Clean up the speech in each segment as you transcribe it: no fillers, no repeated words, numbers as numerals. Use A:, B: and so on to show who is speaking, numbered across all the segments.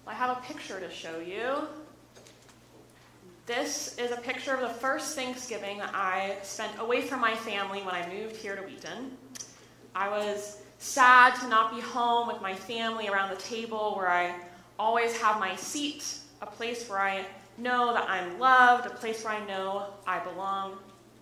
A: I have a picture to show you. This is a picture of the first Thanksgiving that I spent away from my family when I moved here to Wheaton. I was sad to not be home with my family around the table where I always have my seat, a place where I know that I'm loved, a place where I know I belong.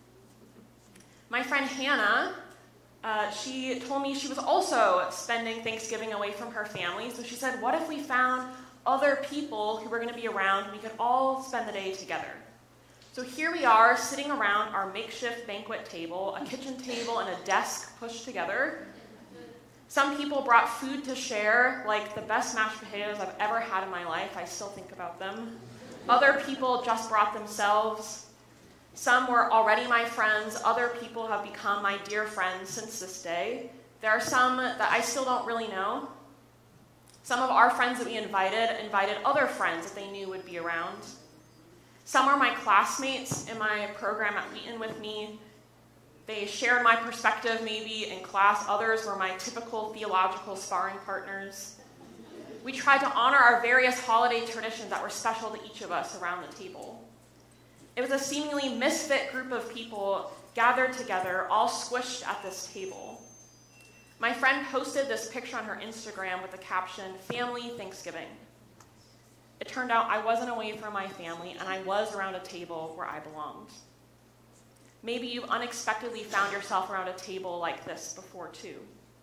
A: My friend Hannah, she told me she was also spending Thanksgiving away from her family, so she said, what if we found other people who were going to be around and we could all spend the day together? So here we are sitting around our makeshift banquet table, a kitchen table and a desk pushed together. Some people brought food to share, like the best mashed potatoes I've ever had in my life. I still think about them. Other people just brought themselves. Some were already my friends. Other people have become my dear friends since this day. There are some that I still don't really know. Some of our friends that we invited other friends that they knew would be around. Some are my classmates in my program at Wheaton with me. They shared my perspective maybe in class. Others were my typical theological sparring partners. We tried to honor our various holiday traditions that were special to each of us around the table. It was a seemingly misfit group of people gathered together, all squished at this table. My friend posted this picture on her Instagram with the caption, "Family Thanksgiving." It turned out I wasn't away from my family, and I was around a table where I belonged. Maybe you've unexpectedly found yourself around a table like this before too.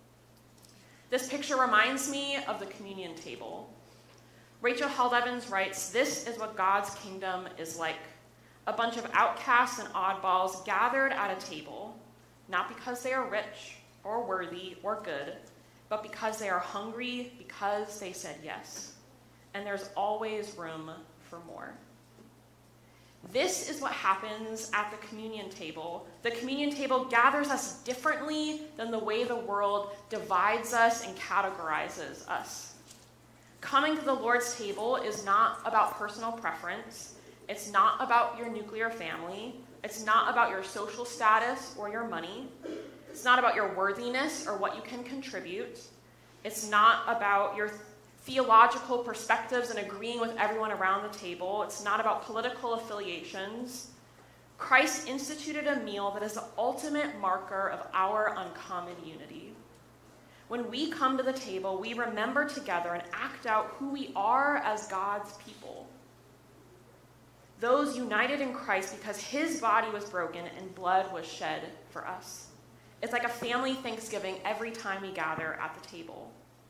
A: This picture reminds me of the communion table. Rachel Held Evans writes, "This is what God's kingdom is like. A bunch of outcasts and oddballs gathered at a table, not because they are rich or worthy or good, but because they are hungry, because they said yes. And there's always room for more." This is what happens at the communion table. The communion table gathers us differently than the way the world divides us and categorizes us. Coming to the Lord's table is not about personal preference. It's not about your nuclear family. It's not about your social status or your money. It's not about your worthiness or what you can contribute. It's not about your theological perspectives and agreeing with everyone around the table. It's not about political affiliations. Christ instituted a meal that is the ultimate marker of our uncommon unity. When we come to the table, we remember together and act out who we are as God's people. Those united in Christ because his body was broken and blood was shed for us. It's like a family Thanksgiving every time we gather at the table.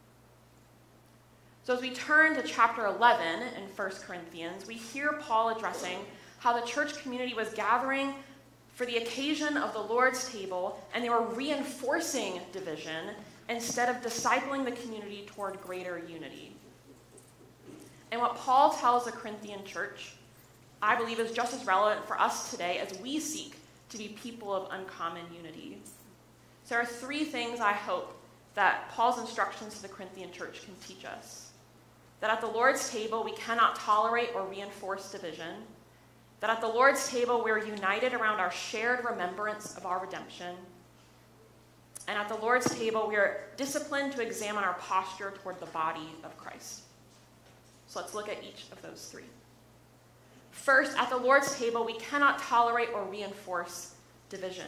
A: So as we turn to chapter 11 in 1 Corinthians, we hear Paul addressing how the church community was gathering for the occasion of the Lord's table, and they were reinforcing division instead of discipling the community toward greater unity. And what Paul tells the Corinthian church, I believe, is just as relevant for us today as we seek to be people of uncommon unity. So there are three things I hope that Paul's instructions to the Corinthian church can teach us. That at the Lord's table, we cannot tolerate or reinforce division. That at the Lord's table, we're united around our shared remembrance of our redemption. And at the Lord's table, we are disciplined to examine our posture toward the body of Christ. So let's look at each of those three. First, at the Lord's table, we cannot tolerate or reinforce division.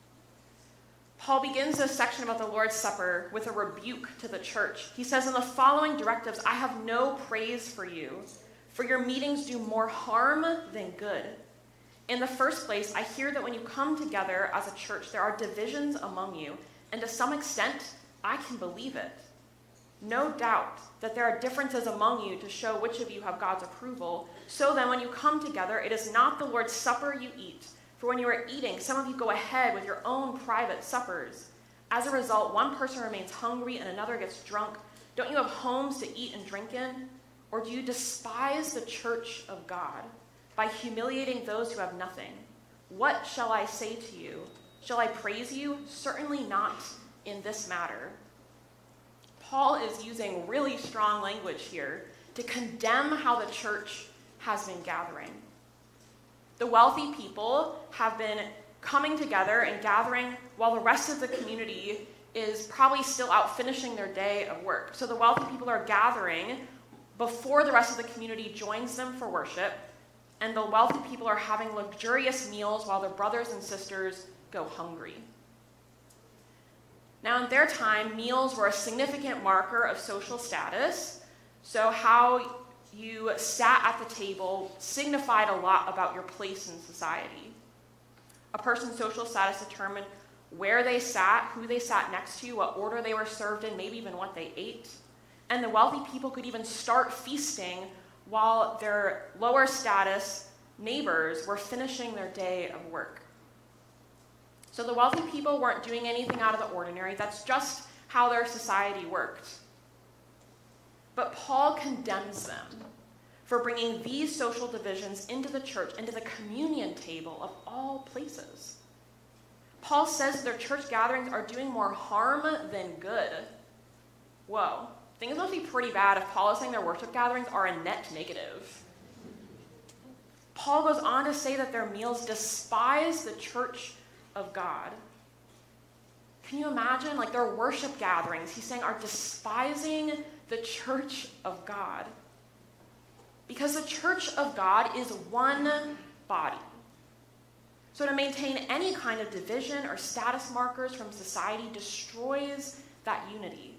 A: Paul begins this section about the Lord's Supper with a rebuke to the church. He says, "In the following directives, I have no praise for you, for your meetings do more harm than good. In the first place, I hear that when you come together as a church, there are divisions among you, and to some extent, I can believe it. No doubt that there are differences among you to show which of you have God's approval. So then, when you come together, it is not the Lord's Supper you eat. For when you are eating, some of you go ahead with your own private suppers. As a result, one person remains hungry and another gets drunk. Don't you have homes to eat and drink in? Or do you despise the church of God by humiliating those who have nothing? What shall I say to you? Shall I praise you? Certainly not in this matter." Paul is using really strong language here to condemn how the church has been gathering. The wealthy people have been coming together and gathering while the rest of the community is probably still out finishing their day of work. So the wealthy people are gathering before the rest of the community joins them for worship, and the wealthy people are having luxurious meals while their brothers and sisters go hungry. Now, in their time, meals were a significant marker of social status, so how you sat at the table signified a lot about your place in society. A person's social status determined where they sat, who they sat next to, what order they were served in, maybe even what they ate. And the wealthy people could even start feasting while their lower status neighbors were finishing their day of work. So the wealthy people weren't doing anything out of the ordinary. That's just how their society worked. But Paul condemns them for bringing these social divisions into the church, into the communion table of all places. Paul says their church gatherings are doing more harm than good. Whoa. Things must be pretty bad if Paul is saying their worship gatherings are a net negative. Paul goes on to say that their meals despise the church of God. Can you imagine? Like their worship gatherings, he's saying, are despising the church of God. Because the church of God is one body. So to maintain any kind of division or status markers from society destroys that unity.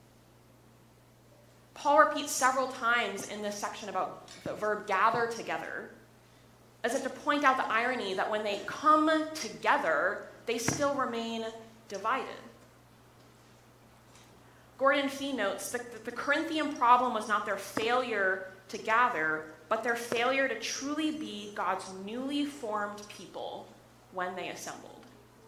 A: Paul repeats several times in this section about the verb gather together, as if to point out the irony that when they come together, they still remain divided. Gordon Fee notes that the Corinthian problem was not their failure to gather, but their failure to truly be God's newly formed people when they assembled.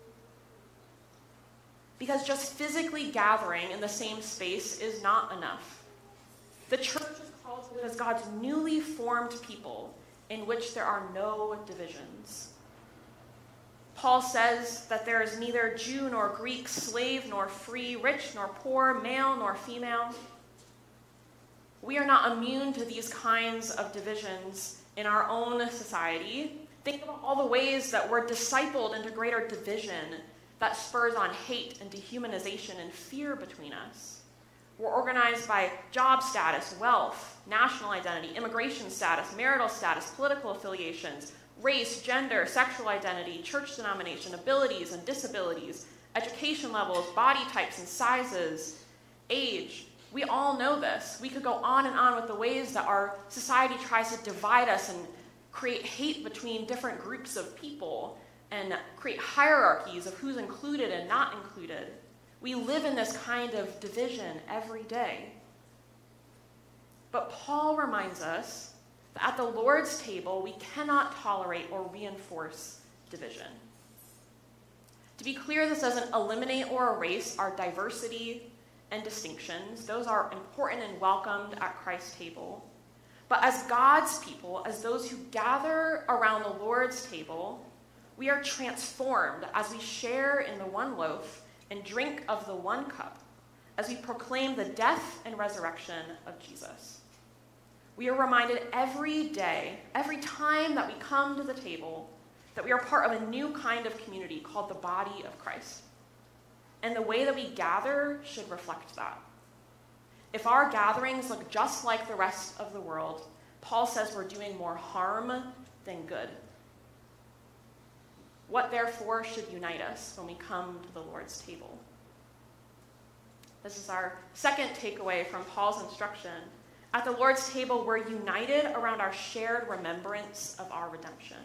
A: Because just physically gathering in the same space is not enough. The church is called to live as God's newly formed people in which there are no divisions. Paul says that there is neither Jew nor Greek, slave nor free, rich nor poor, male nor female. We are not immune to these kinds of divisions in our own society. Think about all the ways that we're discipled into greater division that spurs on hate and dehumanization and fear between us. We're organized by job status, wealth, national identity, immigration status, marital status, political affiliations, race, gender, sexual identity, church denomination, abilities and disabilities, education levels, body types and sizes, age. We all know this. We could go on and on with the ways that our society tries to divide us and create hate between different groups of people and create hierarchies of who's included and not included. We live in this kind of division every day. But Paul reminds us that at the Lord's table, we cannot tolerate or reinforce division. To be clear, this doesn't eliminate or erase our diversity and distinctions. Those are important and welcomed at Christ's table. But as God's people, as those who gather around the Lord's table, we are transformed as we share in the one loaf and drink of the one cup, as we proclaim the death and resurrection of Jesus. We are reminded every day, every time that we come to the table, that we are part of a new kind of community called the body of Christ. And the way that we gather should reflect that. If our gatherings look just like the rest of the world, Paul says we're doing more harm than good. What, therefore, should unite us when we come to the Lord's table? This is our second takeaway from Paul's instruction. At the Lord's table, we're united around our shared remembrance of our redemption.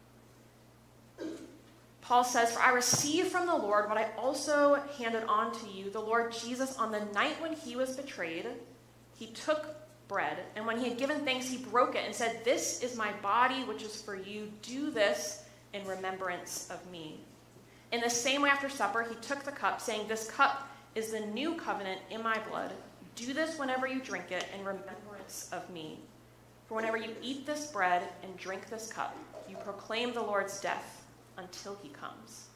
A: Paul says, "For I received from the Lord what I also handed on to you. The Lord Jesus, on the night when he was betrayed, he took bread, and when he had given thanks, he broke it and said, 'This is my body, which is for you. Do this in remembrance of me.' In the same way, after supper, he took the cup, saying, 'This cup is the new covenant in my blood. Do this whenever you drink it in remembrance of me. For whenever you eat this bread and drink this cup, you proclaim the Lord's death until he comes.'"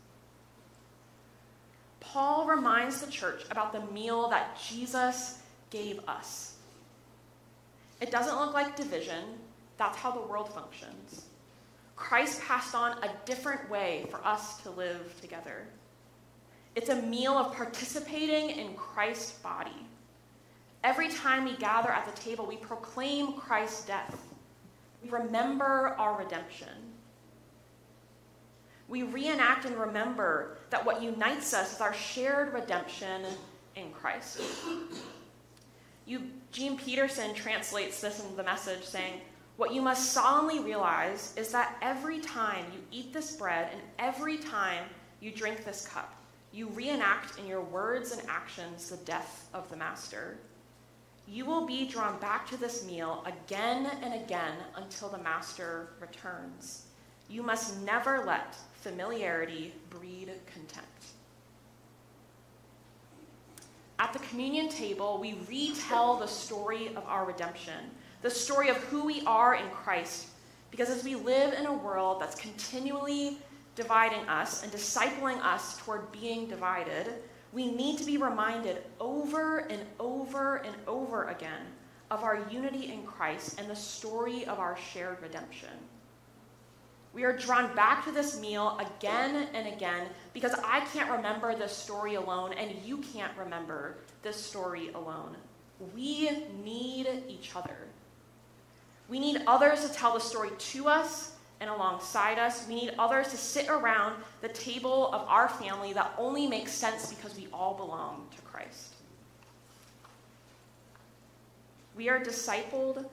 A: Paul reminds the church about the meal that Jesus gave us. It doesn't look like division. That's how the world functions. Christ passed on a different way for us to live together. It's a meal of participating in Christ's body. Every time we gather at the table, we proclaim Christ's death. We remember our redemption. We reenact and remember that what unites us is our shared redemption in Christ. Eugene Peterson translates this in The Message, saying, "What you must solemnly realize is that every time you eat this bread and every time you drink this cup, you reenact in your words and actions the death of the Master. You will be drawn back to this meal again and again until the Master returns. You must never let familiarity breed contempt." At the communion table, we retell the story of our redemption, the story of who we are in Christ, because as we live in a world that's continually dividing us and discipling us toward being divided, we need to be reminded over and over and over again of our unity in Christ and the story of our shared redemption. We are drawn back to this meal again and again because I can't remember this story alone and you can't remember this story alone. We need each other. We need others to tell the story to us and alongside us. We need others to sit around the table of our family that only makes sense because we all belong to Christ. We are discipled.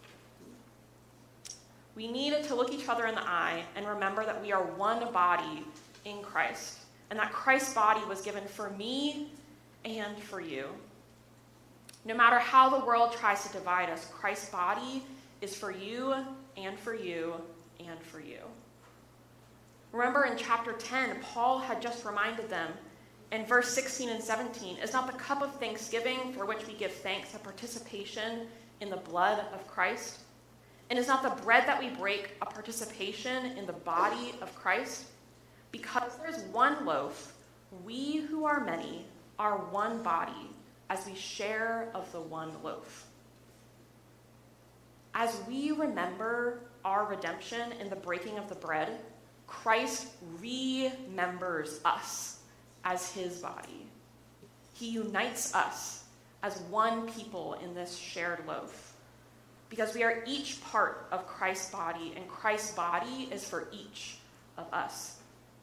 A: We need to look each other in the eye and remember that we are one body in Christ, and that Christ's body was given for me and for you. No matter how the world tries to divide us, Christ's body is for you and for you and for you. Remember in chapter 10, Paul had just reminded them in verse 16 and 17, "Is not the cup of thanksgiving for which we give thanks a participation in the blood of Christ? And is not the bread that we break a participation in the body of Christ? Because there is one loaf, we who are many are one body as we share of the one loaf." As we remember our redemption in the breaking of the bread, Christ remembers us as his body. He unites us as one people in this shared loaf, because we are each part of Christ's body, and Christ's body is for each of us.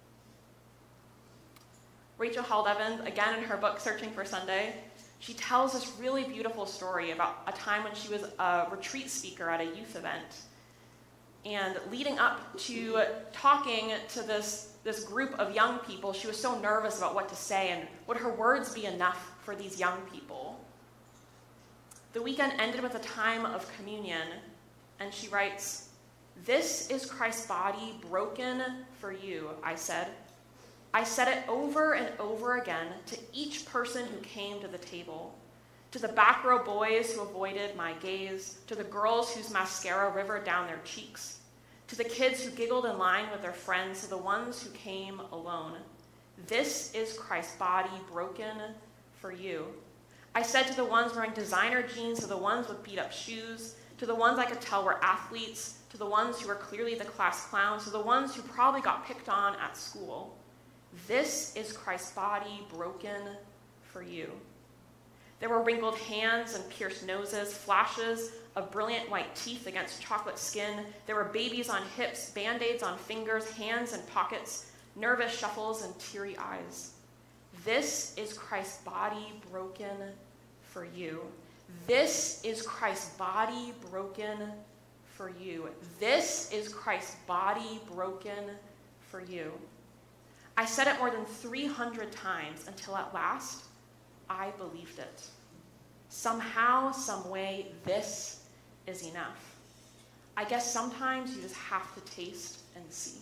A: Rachel Held Evans, again in her book, Searching for Sunday, she tells this really beautiful story about a time when she was a retreat speaker at a youth event. And leading up to talking to this group of young people, she was so nervous about what to say and would her words be enough for these young people. The weekend ended with a time of communion, and she writes, "This is Christ's body broken for you, I said. I said it over and over again to each person who came to the table, to the back row boys who avoided my gaze, to the girls whose mascara rivered down their cheeks, to the kids who giggled in line with their friends, to the ones who came alone. This is Christ's body broken for you. I said to the ones wearing designer jeans, to the ones with beat-up shoes, to the ones I could tell were athletes, to the ones who were clearly the class clowns, to the ones who probably got picked on at school. This is Christ's body broken for you." There were wrinkled hands and pierced noses, flashes of brilliant white teeth against chocolate skin. There were babies on hips, Band-Aids on fingers, hands in pockets, nervous shuffles, and teary eyes. This is Christ's body broken for you. This is Christ's body broken for you. This is Christ's body broken for you. I said it more than 300 times until at last I believed it. Somehow, some way, this is enough. I guess sometimes you just have to taste and see.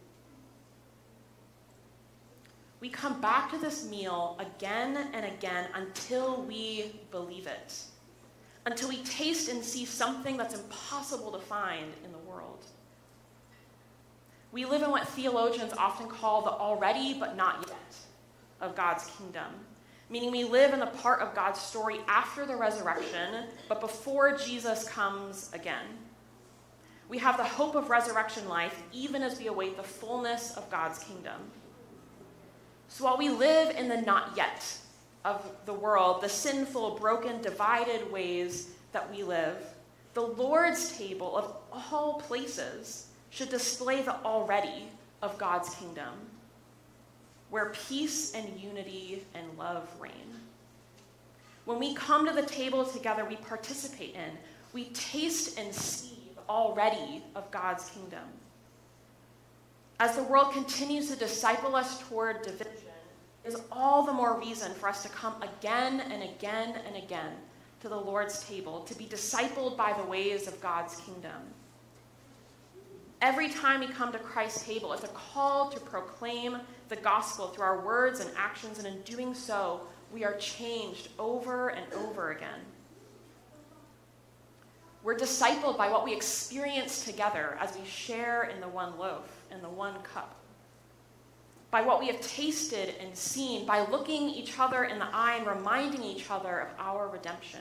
A: We come back to this meal again and again until we believe it, until we taste and see something that's impossible to find in the world. We live in what theologians often call the already but not yet of God's kingdom, meaning we live in the part of God's story after the resurrection, but before Jesus comes again. We have the hope of resurrection life even as we await the fullness of God's kingdom. So while we live in the not yet, of the world, the sinful, broken, divided ways that we live, the Lord's table of all places should display the already of God's kingdom, where peace and unity and love reign. When we come to the table together, we participate in, we taste and see the already of God's kingdom. As the world continues to disciple us toward division, is all the more reason for us to come again and again and again to the Lord's table, to be discipled by the ways of God's kingdom. Every time we come to Christ's table, it's a call to proclaim the gospel through our words and actions, and in doing so, we are changed over and over again. We're discipled by what we experience together as we share in the one loaf and the one cup, by what we have tasted and seen, by looking each other in the eye and reminding each other of our redemption.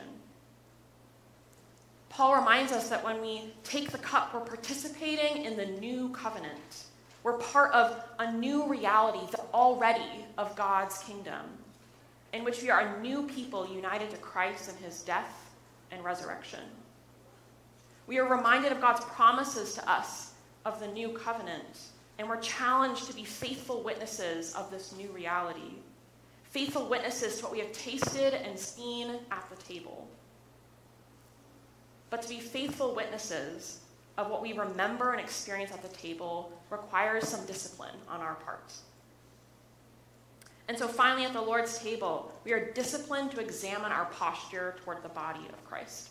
A: Paul reminds us that when we take the cup, we're participating in the new covenant. We're part of a new reality, the already of God's kingdom, in which we are a new people united to Christ in his death and resurrection. We are reminded of God's promises to us of the new covenant, and we're challenged to be faithful witnesses of this new reality, faithful witnesses to what we have tasted and seen at the table. But to be faithful witnesses of what we remember and experience at the table requires some discipline on our part. And so finally, at the Lord's table, we are disciplined to examine our posture toward the body of Christ.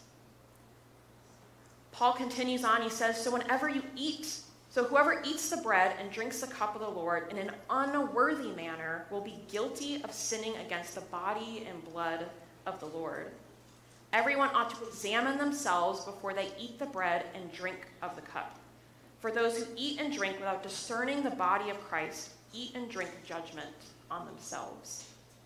A: Paul continues on, he says, so whoever eats the bread and drinks the cup of the Lord in an unworthy manner will be guilty of sinning against the body and blood of the Lord. Everyone ought to examine themselves before they eat the bread and drink of the cup. For those who eat and drink without discerning the body of Christ eat and drink judgment on themselves.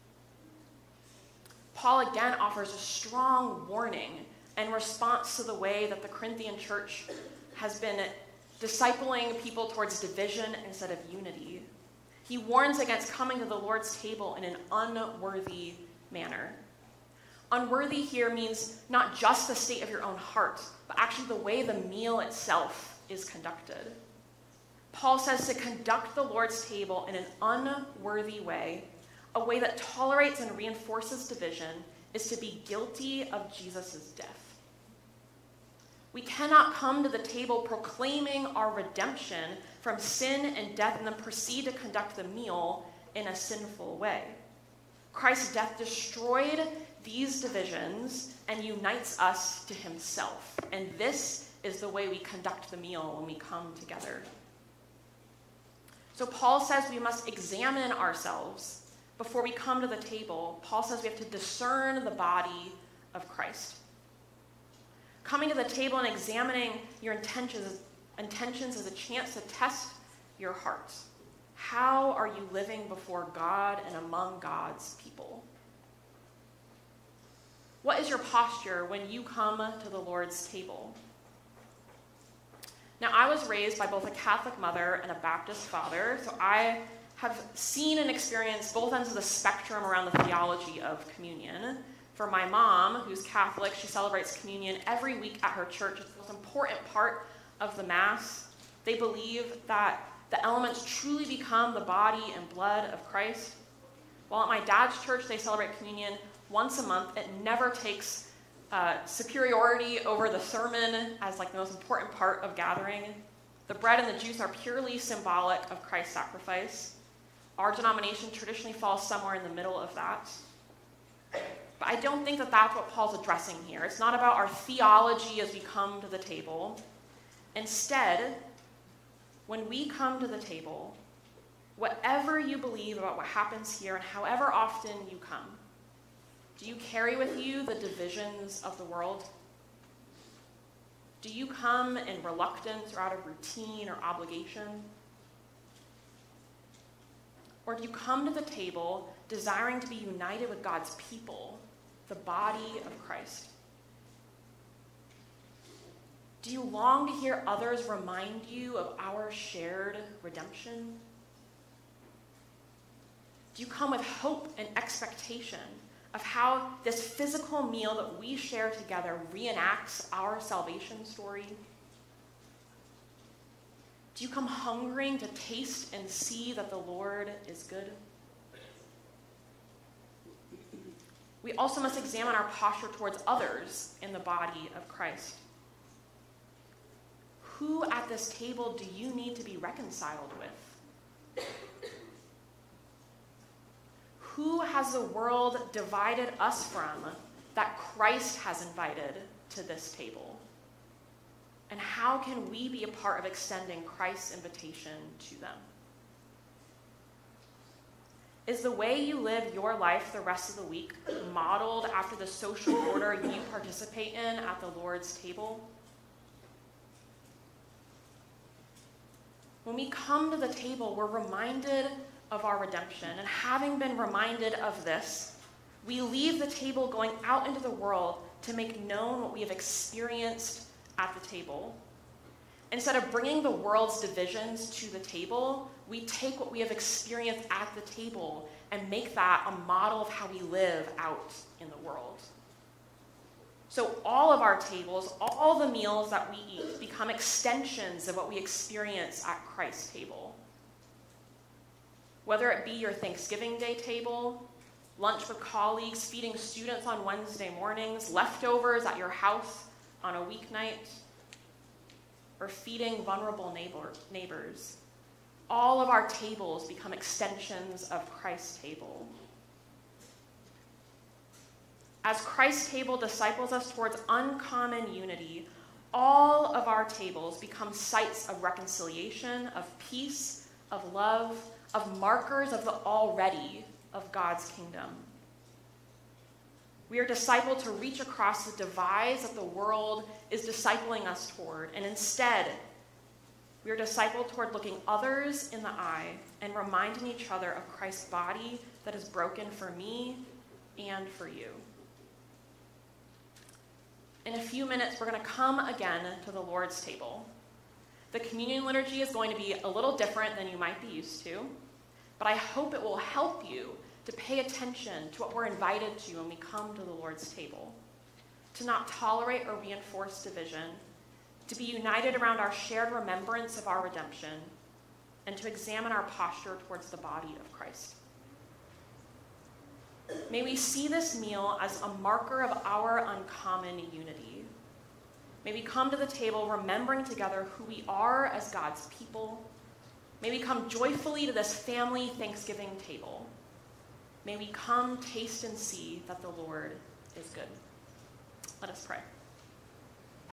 A: Paul again offers a strong warning in response to the way that the Corinthian church has been discipling people towards division instead of unity. He warns against coming to the Lord's table in an unworthy manner. Unworthy here means not just the state of your own heart, but actually the way the meal itself is conducted. Paul says to conduct the Lord's table in an unworthy way, a way that tolerates and reinforces division, is to be guilty of Jesus' death. We cannot come to the table proclaiming our redemption from sin and death and then proceed to conduct the meal in a sinful way. Christ's death destroyed these divisions and unites us to himself. And this is the way we conduct the meal when we come together. So Paul says we must examine ourselves before we come to the table. Paul says we have to discern the body of Christ. Coming to the table and examining your intentions is a chance to test your heart. How are you living before God and among God's people? What is your posture when you come to the Lord's table? Now, I was raised by both a Catholic mother and a Baptist father, so I have seen and experienced both ends of the spectrum around the theology of communion. For my mom, who's Catholic, she celebrates communion every week at her church. It's the most important part of the Mass. They believe that the elements truly become the body and blood of Christ. While at my dad's church, they celebrate communion once a month. It never takes superiority over the sermon as like the most important part of gathering. The bread and the juice are purely symbolic of Christ's sacrifice. Our denomination traditionally falls somewhere in the middle of that. But I don't think that that's what Paul's addressing here. It's not about our theology as we come to the table. Instead, when we come to the table, whatever you believe about what happens here and however often you come, do you carry with you the divisions of the world? Do you come in reluctance or out of routine or obligation? Or do you come to the table desiring to be united with God's people, the body of Christ? Do you long to hear others remind you of our shared redemption? Do you come with hope and expectation of how this physical meal that we share together reenacts our salvation story? Do you come hungering to taste and see that the Lord is good? We also must examine our posture towards others in the body of Christ. Who at this table do you need to be reconciled with? Who has the world divided us from that Christ has invited to this table? And how can we be a part of extending Christ's invitation to them? Is the way you live your life the rest of the week modeled after the social order you participate in at the Lord's table? When we come to the table, we're reminded of our redemption. And having been reminded of this, we leave the table going out into the world to make known what we have experienced at the table. Instead of bringing the world's divisions to the table, we take what we have experienced at the table and make that a model of how we live out in the world. So all of our tables, all the meals that we eat, become extensions of what we experience at Christ's table. Whether it be your Thanksgiving Day table, lunch with colleagues, feeding students on Wednesday mornings, leftovers at your house on a weeknight, or feeding vulnerable neighbors, all of our tables become extensions of Christ's table. As Christ's table disciples us towards uncommon unity, all of our tables become sites of reconciliation, of peace, of love, of markers of the already of God's kingdom. We are discipled to reach across the divides that the world is discipling us toward, and instead, we are discipled toward looking others in the eye and reminding each other of Christ's body that is broken for me and for you. In a few minutes, we're going to come again to the Lord's table. The communion liturgy is going to be a little different than you might be used to, but I hope it will help you to pay attention to what we're invited to when we come to the Lord's table, to not tolerate or reinforce division, to be united around our shared remembrance of our redemption, and to examine our posture towards the body of Christ. May we see this meal as a marker of our uncommon unity. May we come to the table remembering together who we are as God's people. May we come joyfully to this family Thanksgiving table. May we come, taste, and see that the Lord is good. Let us pray.